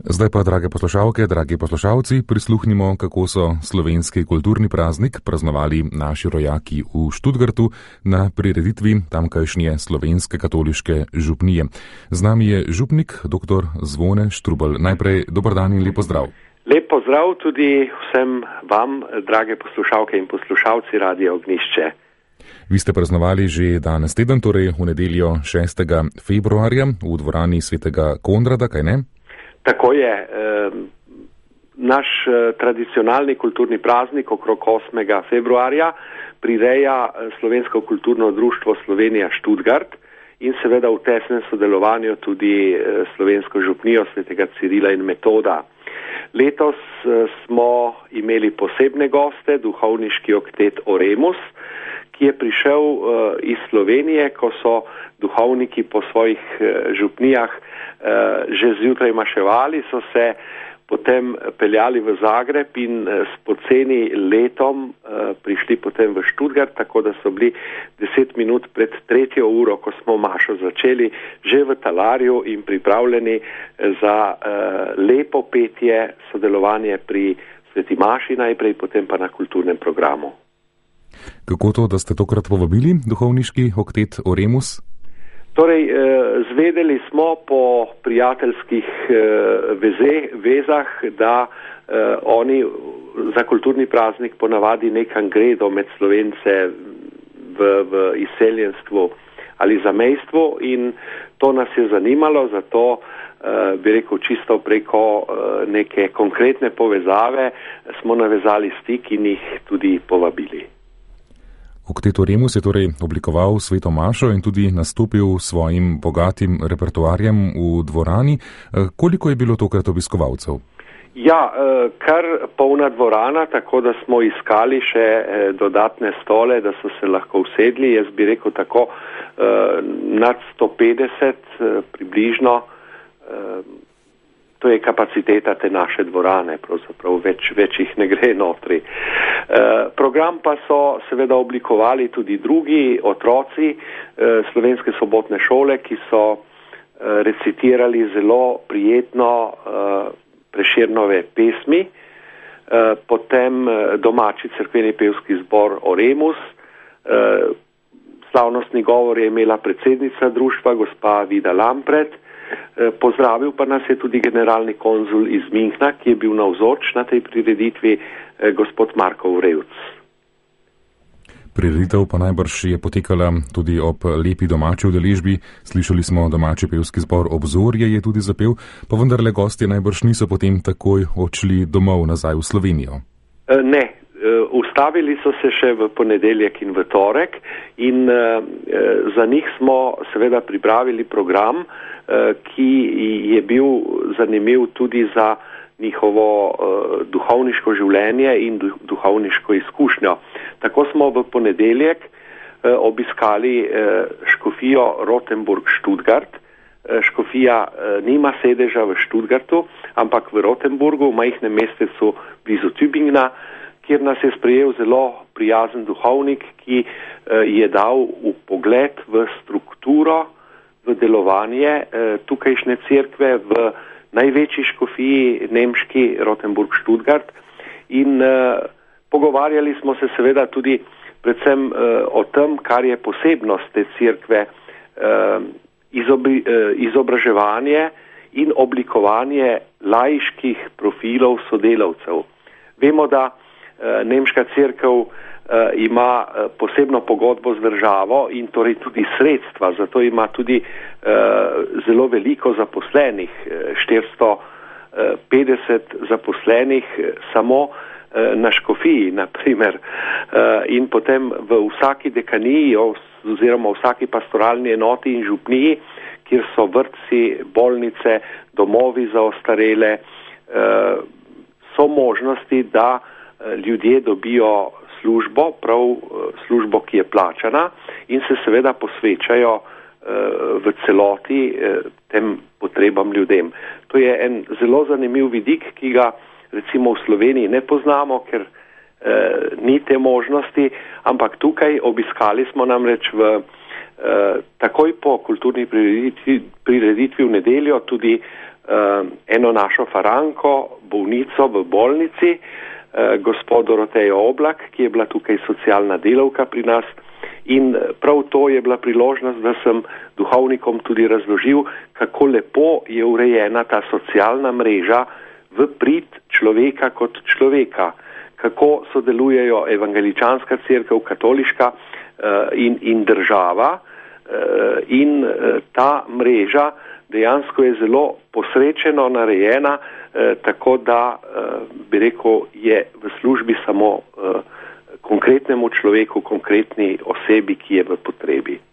Zdaj pa, drage poslušalke, dragi poslušalci, prisluhnimo, kako so slovenski kulturni praznik praznovali naši rojaki v Študgartu na prireditvi tamkajšnje slovenske katoliške župnije. Z nami je župnik dr. Zvone Štrubelj. Najprej dober dan in lep pozdrav. Lep pozdrav tudi vsem vam, drage poslušalke in poslušalci Radia Ognjišče. Vi ste praznovali že danes teden, torej v nedeljo 6. februarja v dvorani svetega Konrada, kaj ne? Tako je. Naš tradicionalni kulturni praznik okrog 8. februarja prireja Slovensko kulturno društvo Slovenija Študgart in seveda v tesnem sodelovanju tudi Slovensko župnijo svetega Cirila in Metoda. Letos smo imeli posebne goste, duhovniški oktet Oremus, ki je prišel iz Slovenije, ko so duhovniki po svojih župnijah že zjutraj maševali, so se potem peljali v Zagreb in s poceni letom prišli potem v Študgart, tako da so bili 10 minut pred 3. uro, ko smo mašo začeli, že v talarju in pripravljeni za lepo petje, sodelovanje pri sveti maši najprej, potem pa na kulturnem programu. Kako to, da ste tokrat povabili duhovniški oktet Oremus? Torej, zvedeli smo po prijateljskih vezah, da oni za kulturni praznik ponavadi nekam gredo med Slovence v izseljenstvu ali zamejstvu in to nas je zanimalo, zato bi rekel čisto preko neke konkretne povezave smo navezali stik in jih tudi povabili. Oktet Oremus je torej oblikoval sveto mašo in tudi nastopil svojim bogatim repertoarjem v dvorani. Koliko je bilo tokrat obiskovalcev? Ja, kar polna dvorana, tako da smo iskali še dodatne stole, da so se lahko usedli. Jaz bi rekel tako nad 150 približno. To je kapaciteta te naše dvorane, pravzaprav več jih ne gre notri. Program pa so seveda oblikovali tudi drugi otroci Slovenske sobotne šole, ki so recitirali zelo prijetno Prešernove pesmi, potem domači cerkveni pevski zbor Oremus, slavnostni govor je imela predsednica društva, gospa Vida Lampret. Pozdravil pa nas je tudi generalni konzul iz Minhna, ki je bil navzoč na tej prireditvi, gospod Marko Vrevc. Prireditev pa najbrž je potekala tudi ob lepi domači udeležbi. Slišali smo, domači pevski zbor Obzorje je tudi zapel, pa vendarle gostje najbrž niso potem takoj odšli domov nazaj v Slovenijo. Ne. Ustavili so se še v ponedeljek in v torek in za njih smo seveda pripravili program, ki je bil zanimiv tudi za njihovo duhovniško življenje in duhovniško izkušnjo. Tako smo v ponedeljek obiskali škofijo Rotenburg-Študgart. Škofija nima sedeža v Študgartu, ampak v Rotenburgu, v majhnem mestecu blizu Tübingena, kjer nas je sprejel zelo prijazen duhovnik, ki je dal vpogled v strukturo, v delovanje tukajšnje cerkve v največji škofiji nemški Rotenburg-Študgart in pogovarjali smo se seveda tudi predvsem o tem, kar je posebnost te cerkve, izobraževanje in oblikovanje laiških profilov sodelavcev. Vemo, da nemška cerkev ima posebno pogodbo z državo in torej tudi sredstva, zato ima tudi zelo veliko zaposlenih, 450 zaposlenih samo na škofiji, naprimer. In potem v vsaki dekaniji oziroma vsaki pastoralni enoti in župniji, kjer so vrtci, bolnice, domovi za ostarele, so možnosti, da ljudje dobijo službo, prav službo, ki je plačana in se seveda posvečajo v celoti tem potrebam ljudem. To je en zelo zanimiv vidik, ki ga recimo v Sloveniji ne poznamo, ker ni te možnosti, ampak tukaj obiskali smo namreč takoj po kulturni prireditvi v nedeljo tudi eno našo faranko, bolnico v bolnici, gospod Dorotejo Oblak, ki je bila tukaj socialna delavka pri nas, in prav to je bila priložnost, da sem duhovnikom tudi razložil, kako lepo je urejena ta socialna mreža v prid človeka kot človeka, kako sodelujejo evangeličanska cerkev, katoliška in država, in ta mreža dejansko je zelo posrečeno narejena, tako da, bi rekel, je v službi samo konkretnemu človeku, konkretni osebi, ki je v potrebi.